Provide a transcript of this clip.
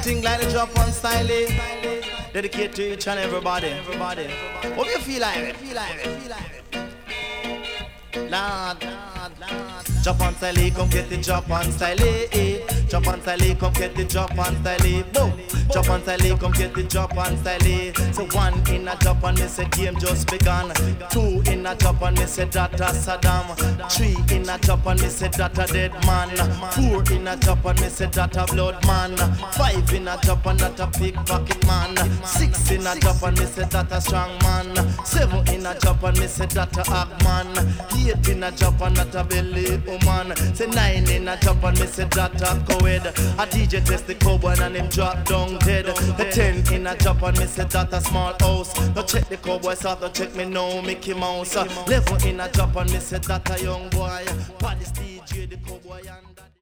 ting like the Japan style. Dedicate to each and everybody. What do you feel like it? Lord. Japan style, come get the Japan style. Japan style, come get the Japan style. Boom. Japan style, come get the Japan style. So one in a Japan, me say game just begun. Two in a Japan, me say that a Saddam. Three in a Japan, me say that a dead man. Four in a Japan, me say that a blood man. Five in a Japan, that a pickpocket man. Six in a Japan, me say that a strong man. Seven in a Japan, me say that a hack man. Eight in a Japan, that a belly woman. Say nine in a Japan, me say that a co-ed. A DJ test the cowboy and him drop down dead. The 10 in a Japan, me say that a small house. No check the cowboys out, no check me now, Mickey Mouse. 11 in a Japan, me say that a young boy. Paddy DJ, the cowboy and